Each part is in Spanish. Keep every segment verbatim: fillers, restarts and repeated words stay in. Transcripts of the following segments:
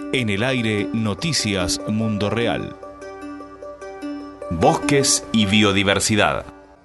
En el aire, Noticias Mundo Real. Bosques y biodiversidad.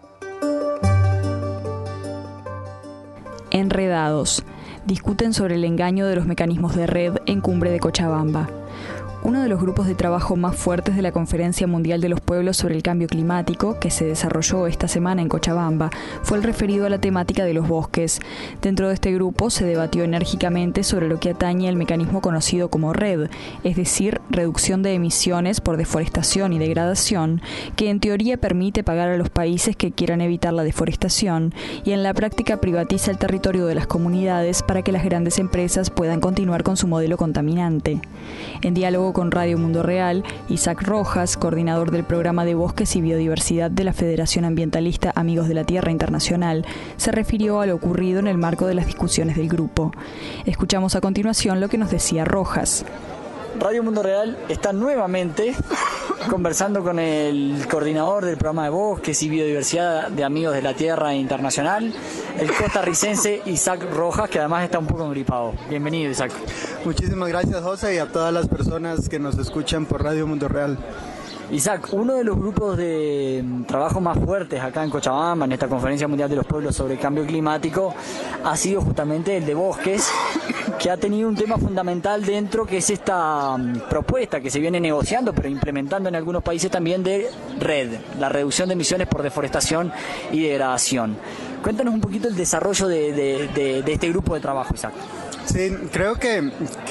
Enredados. Discuten sobre el engaño de los mecanismos de red en Cumbre de Cochabamba. Uno de los grupos de trabajo más fuertes de la Conferencia Mundial de los Pueblos sobre el Cambio Climático, que se desarrolló esta semana en Cochabamba, fue el referido a la temática de los bosques. Dentro de este grupo se debatió enérgicamente sobre lo que atañe al mecanismo conocido como REDD, es decir, reducción de emisiones por deforestación y degradación, que en teoría permite pagar a los países que quieran evitar la deforestación y en la práctica privatiza el territorio de las comunidades para que las grandes empresas puedan continuar con su modelo contaminante. En diálogo con Radio Mundo Real, Isaac Rojas, coordinador del programa de Bosques y Biodiversidad de la Federación Ambientalista Amigos de la Tierra Internacional, se refirió a lo ocurrido en el marco de las discusiones del grupo. Escuchamos a continuación lo que nos decía Rojas. Radio Mundo Real está nuevamente conversando con el coordinador del programa de Bosques y Biodiversidad de Amigos de la Tierra Internacional, el costarricense Isaac Rojas, que además está un poco gripado. Bienvenido, Isaac. Muchísimas gracias, José, y a todas las personas que nos escuchan por Radio Mundo Real. Isaac, uno de los grupos de trabajo más fuertes acá en Cochabamba, en esta Conferencia Mundial de los Pueblos sobre el Cambio Climático, ha sido justamente el de bosques, que ha tenido un tema fundamental dentro, que es esta propuesta que se viene negociando, pero implementando en algunos países también, de REDD, la reducción de emisiones por deforestación y degradación. Cuéntanos un poquito el desarrollo de, de, de, de este grupo de trabajo, Isaac. Sí, creo que,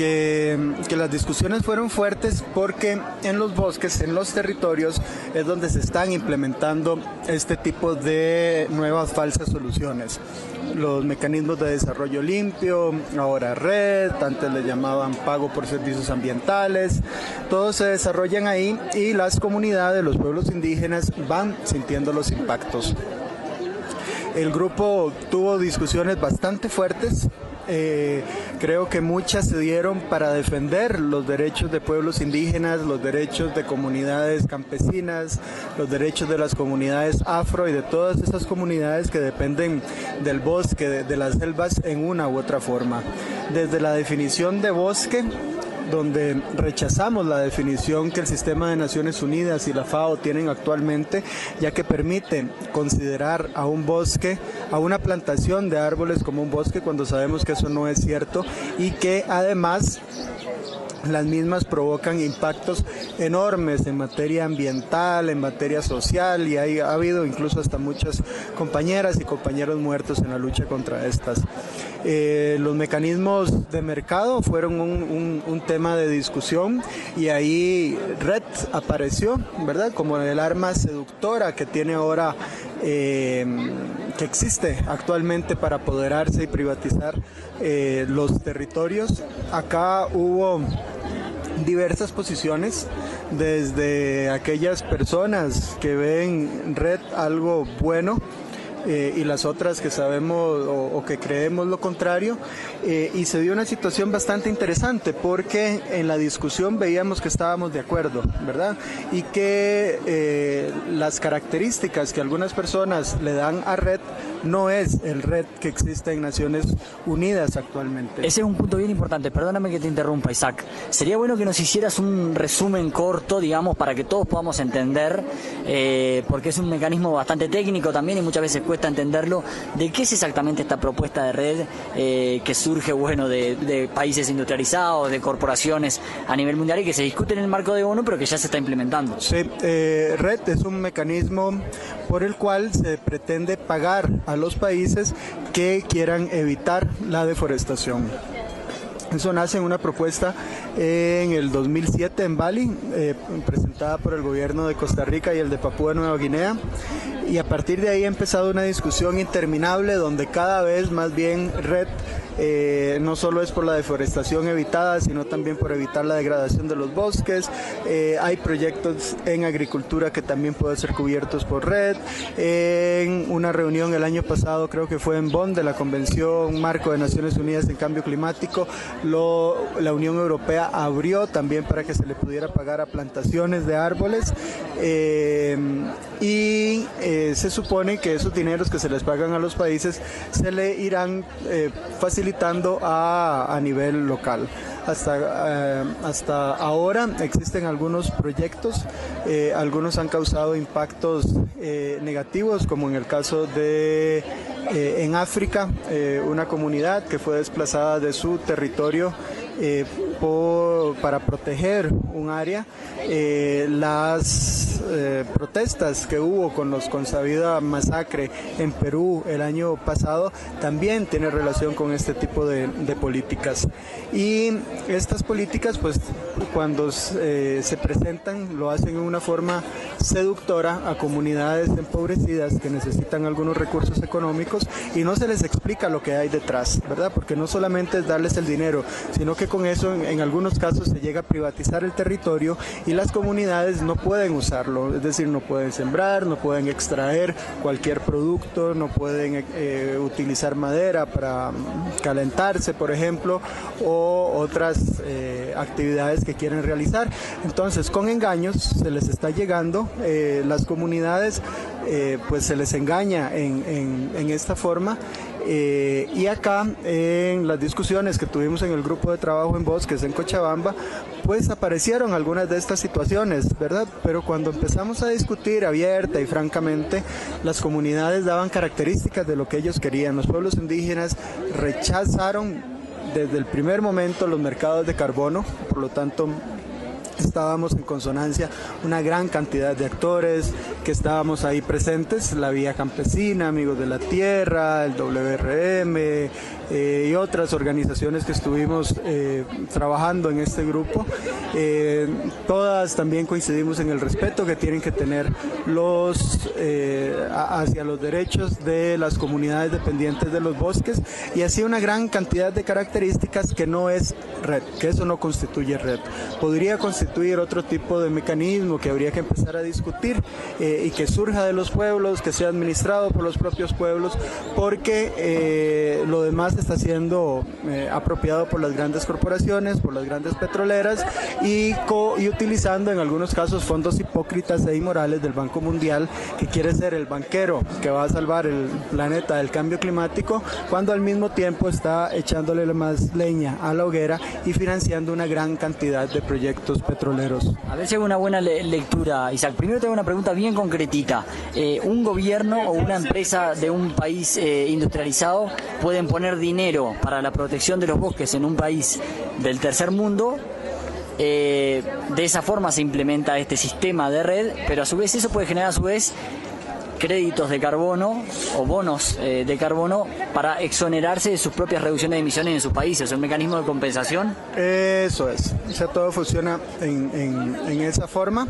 que, que las discusiones fueron fuertes porque en los bosques, en los territorios, es donde se están implementando este tipo de nuevas falsas soluciones. Los mecanismos de desarrollo limpio, ahora REDD, antes le llamaban pago por servicios ambientales, todos se desarrollan ahí y las comunidades, los pueblos indígenas van sintiendo los impactos. El grupo tuvo discusiones bastante fuertes. Eh, creo que muchas se dieron para defender los derechos de pueblos indígenas, los derechos de comunidades campesinas, los derechos de las comunidades afro y de todas esas comunidades que dependen del bosque, de, de las selvas en una u otra forma. Desde la definición de bosque, donde rechazamos la definición que el Sistema de Naciones Unidas y la FAO tienen actualmente, ya que permite considerar a un bosque, a una plantación de árboles como un bosque, cuando sabemos que eso no es cierto y que además las mismas provocan impactos enormes en materia ambiental, en materia social, y hay, ha habido incluso hasta muchas compañeras y compañeros muertos en la lucha contra estas. Eh, los mecanismos de mercado fueron un, un, un tema de discusión y ahí REDD apareció, ¿verdad?, como el arma seductora que tiene ahora, eh, que existe actualmente para apoderarse y privatizar eh, los territorios. Acá hubo diversas posiciones, desde aquellas personas que ven REDD algo bueno, Eh, y las otras que sabemos o, o que creemos lo contrario, eh, y se dio una situación bastante interesante porque en la discusión veíamos que estábamos de acuerdo, ¿verdad? Y que eh, las características que algunas personas le dan a REDD no es el REDD que existe en Naciones Unidas actualmente. Ese es un punto bien importante, perdóname que te interrumpa, Isaac. Sería bueno que nos hicieras un resumen corto, digamos, para que todos podamos entender, eh, porque es un mecanismo bastante técnico también y muchas veces cuesta entenderlo, de qué es exactamente esta propuesta de REDD eh, que surge, bueno, de, de países industrializados, de corporaciones a nivel mundial y que se discute en el marco de ONU, pero que ya se está implementando. Sí, eh, REDD es un mecanismo por el cual se pretende pagar a los países que quieran evitar la deforestación. Eso nace en una propuesta en el dos mil siete en Bali, eh, presentada por el gobierno de Costa Rica y el de Papúa Nueva Guinea, y a partir de ahí ha empezado una discusión interminable donde cada vez más bien REDD eh, no solo es por la deforestación evitada, sino también por evitar la degradación de los bosques. Eh, hay proyectos en agricultura que también pueden ser cubiertos por REDD. En una reunión el año pasado, creo que fue en Bonn, de la Convención Marco de Naciones Unidas en Cambio Climático, lo, la Unión Europea abrió también para que se le pudiera pagar a plantaciones de árboles, eh, y eh, se supone que esos dineros que se les pagan a los países se le irán eh, facilitando facilitando a, a nivel local. Hasta, eh, hasta ahora existen algunos proyectos, eh, algunos han causado impactos eh, negativos, como en el caso de eh, en África, eh, una comunidad que fue desplazada de su territorio eh, por, para proteger un área. Eh, las eh, protestas que hubo con los consabida masacre en Perú el año pasado también tiene relación con este tipo de, de políticas, y estas políticas pues cuando eh, se presentan lo hacen de una forma seductora a comunidades empobrecidas que necesitan algunos recursos económicos y no se les explica lo que hay detrás, ¿verdad? Porque no solamente es darles el dinero, sino que con eso en, en algunos casos se llega a privatizar el territorio y las comunidades no pueden usarlo, es decir, no pueden sembrar, no pueden extraer cualquier producto, no pueden eh, utilizar madera para calentarse, por ejemplo, o otras eh, actividades que quieren realizar. Entonces, con engaños se les está llegando, eh, las comunidades eh, pues se les engaña en, en, en esta forma. Eh, y acá en las discusiones que tuvimos en el grupo de trabajo en bosques en Cochabamba, pues aparecieron algunas de estas situaciones, ¿verdad? Pero cuando empezamos a discutir abierta y francamente, las comunidades daban características de lo que ellos querían. Los pueblos indígenas rechazaron desde el primer momento los mercados de carbono, por lo tanto estábamos en consonancia una gran cantidad de actores que estábamos ahí presentes, la Vía Campesina, Amigos de la Tierra, el W R M eh, y otras organizaciones que estuvimos eh, trabajando en este grupo. Eh, todas también coincidimos en el respeto que tienen que tener los eh, hacia los derechos de las comunidades dependientes de los bosques, y así una gran cantidad de características que no es red, que eso no constituye red. Podría constituir otro tipo de mecanismo que habría que empezar a discutir eh, y que surja de los pueblos, que sea administrado por los propios pueblos, porque eh, lo demás está siendo eh, apropiado por las grandes corporaciones, por las grandes petroleras y, co y utilizando en algunos casos fondos hipócritas e inmorales del Banco Mundial, que quiere ser el banquero que va a salvar el planeta del cambio climático, cuando al mismo tiempo está echándole más leña a la hoguera y financiando una gran cantidad de proyectos petroleros. A ver si hago una buena le lectura, Isaac. Primero tengo una pregunta bien concretita. Eh, ¿Un gobierno o una empresa de un país eh, industrializado pueden poner dinero para la protección de los bosques en un país del tercer mundo? Eh, de esa forma se implementa este sistema de red, pero a su vez eso puede generar a su vez créditos de carbono o bonos eh, de carbono para exonerarse de sus propias reducciones de emisiones en sus países. ¿Es un mecanismo de compensación? Eso es, o sea, todo funciona en, en, en esa forma.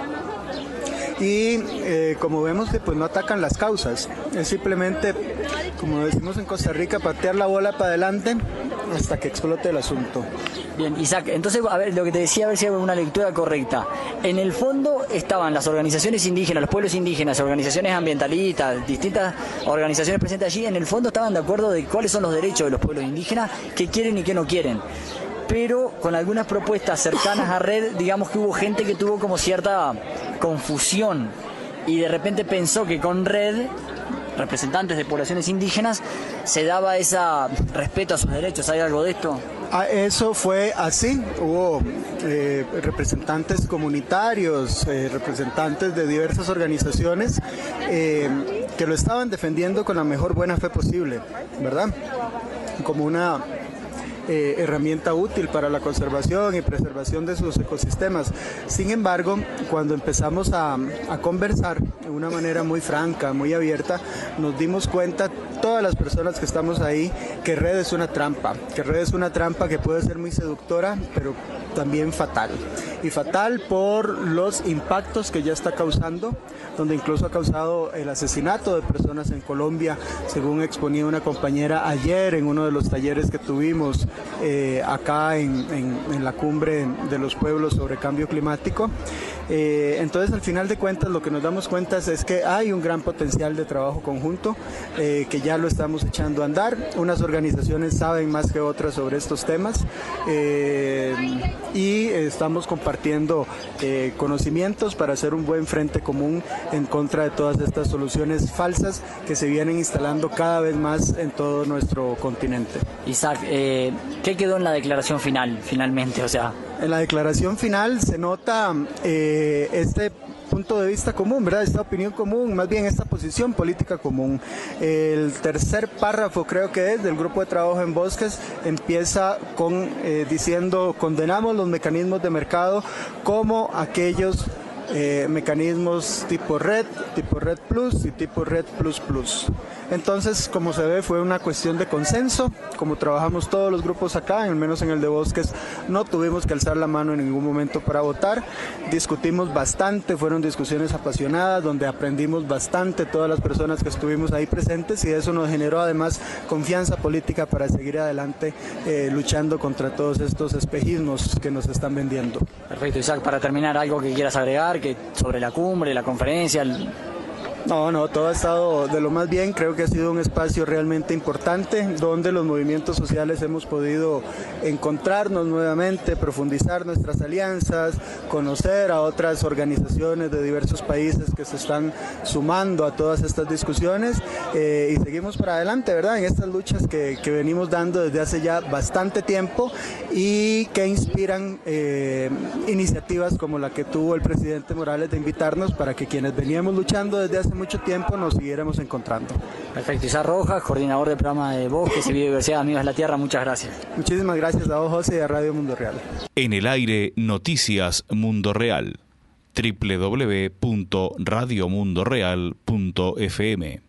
Y eh, como vemos que pues no atacan las causas, es simplemente, como decimos en Costa Rica, patear la bola para adelante hasta que explote el asunto. Bien, Isaac, entonces, a ver, lo que te decía, a ver si hago una lectura correcta. En el fondo estaban las organizaciones indígenas, los pueblos indígenas, organizaciones ambientalistas, distintas organizaciones presentes allí, en el fondo estaban de acuerdo de cuáles son los derechos de los pueblos indígenas, qué quieren y qué no quieren. Pero con algunas propuestas cercanas a red, digamos que hubo gente que tuvo como cierta confusión y de repente pensó que con red, representantes de poblaciones indígenas, se daba ese respeto a sus derechos. ¿Hay algo de esto? Ah, eso fue así, hubo eh, representantes comunitarios, eh, representantes de diversas organizaciones eh, que lo estaban defendiendo con la mejor buena fe posible, ¿verdad? Como una Eh, herramienta útil para la conservación y preservación de sus ecosistemas. Sin embargo, cuando empezamos a, a conversar de una manera muy franca, muy abierta, nos dimos cuenta, todas las personas que estamos ahí, que red es una trampa, que red es una trampa que puede ser muy seductora, pero también fatal. Y fatal por los impactos que ya está causando, donde incluso ha causado el asesinato de personas en Colombia, según exponía una compañera ayer en uno de los talleres que tuvimos eh, acá en, en, en la cumbre de los pueblos sobre cambio climático. Eh, entonces, al final de cuentas, lo que nos damos cuenta es que hay un gran potencial de trabajo conjunto, eh, que ya lo estamos echando a andar. Unas organizaciones saben más que otras sobre estos temas, eh, y estamos compartiendo eh, conocimientos para hacer un buen frente común en contra de todas estas soluciones falsas que se vienen instalando cada vez más en todo nuestro continente. Isaac, eh, ¿qué quedó en la declaración final, finalmente? O sea, en la declaración final se nota eh, este punto de vista común, ¿verdad? Esta opinión común, más bien esta posición política común. El tercer párrafo, creo que es, del grupo de trabajo en bosques, empieza con eh, diciendo: condenamos los mecanismos de mercado como aquellos eh, mecanismos tipo Red, tipo Red Plus y tipo Red Plus Plus. Entonces, como se ve, fue una cuestión de consenso. Como trabajamos todos los grupos acá, al menos en el de Bosques, no tuvimos que alzar la mano en ningún momento para votar. Discutimos bastante, fueron discusiones apasionadas, donde aprendimos bastante todas las personas que estuvimos ahí presentes, y eso nos generó además confianza política para seguir adelante eh, luchando contra todos estos espejismos que nos están vendiendo. Perfecto, Isaac, para terminar, algo que quieras agregar que sobre la cumbre, la conferencia. El... No, no, todo ha estado de lo más bien. Creo que ha sido un espacio realmente importante donde los movimientos sociales hemos podido encontrarnos nuevamente, profundizar nuestras alianzas, conocer a otras organizaciones de diversos países que se están sumando a todas estas discusiones, eh, y seguimos para adelante, ¿verdad? En estas luchas que, que venimos dando desde hace ya bastante tiempo y que inspiran eh, iniciativas como la que tuvo el presidente Morales de invitarnos para que quienes veníamos luchando desde hace mucho tiempo nos siguiéramos encontrando. Perfecto. Isaac Rojas, coordinador del programa de Bosques y Biodiversidad Amigos de la Tierra, muchas gracias. Muchísimas gracias a vos, José, y a Radio Mundo Real. En el aire, Noticias Mundo Real. doble u doble u doble u punto radio mundo real punto f m